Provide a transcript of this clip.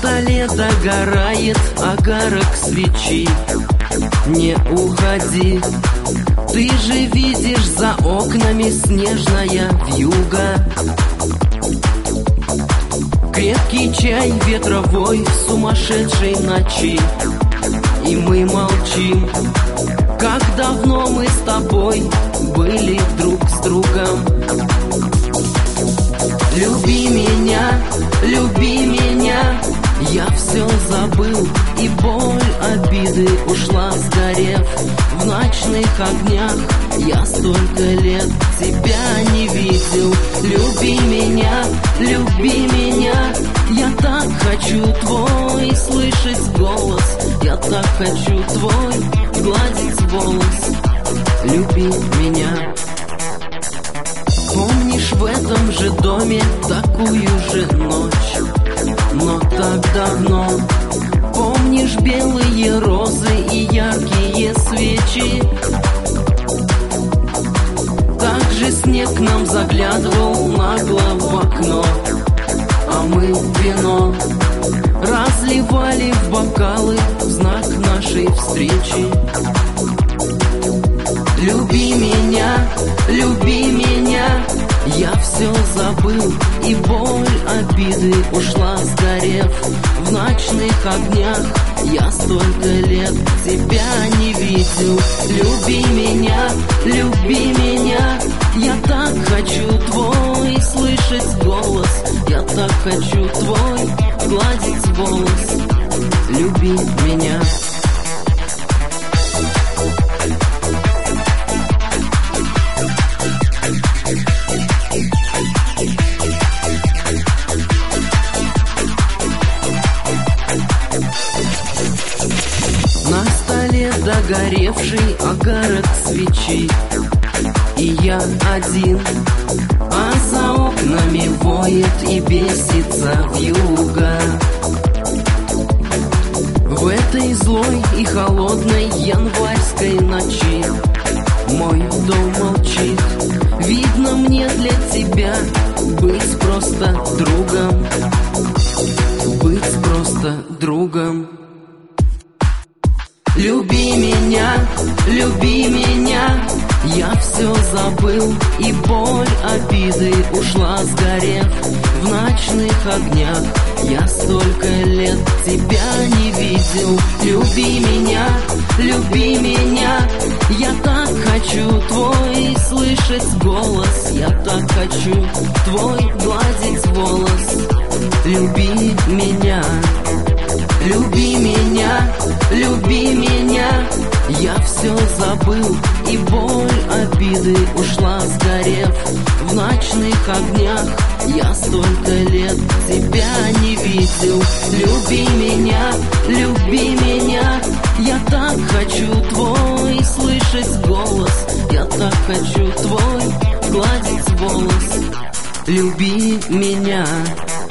столе догорает огарок свечи. Не уходи, ты же видишь за окнами снежная вьюга. Крепкий чай ветровой в сумасшедшей ночи, и мы молчим, как давно мы с тобой были друг с другом. Люби меня, я все забыл, и боль обиды ушла, сгорев в ночных огнях. Я столько лет тебя не видел. Люби меня, я так хочу твой слышать голос, я так хочу твой гладить волос. Люби меня. Помнишь в этом же доме такую же ночь, но так давно? Помнишь белые розы и яркие свечи? Также снег нам заглядывал нагло в окно, а мы вино разливали в бокалы в знак нашей встречи. Люби меня, я все забыл, и боль обиды ушла, сгорев в ночных огнях. Я столько лет тебя не видел. Люби меня, я так хочу твой слышать голос, я так хочу твой гладить волос. Люби меня. На столе догоревший огарок свечи, и я один, а за окнами воет и бесится вьюга. В этой злой и холодной январской ночи мой дом молчит. Видно, мне для тебя быть просто другом, быть просто другом. Люби меня, я все забыл, и боль обиды ушла, сгорев в ночных огнях. Я столько лет тебя не видел. Люби меня, я так хочу твой слышать голос, я так хочу твой гладить волос. Люби меня. Люби меня, я все забыл, и боль обиды ушла, сгорев в ночных огнях. Я столько лет тебя не видел. Люби меня, я так хочу твой слышать голос, я так хочу твой гладить волос. Люби меня.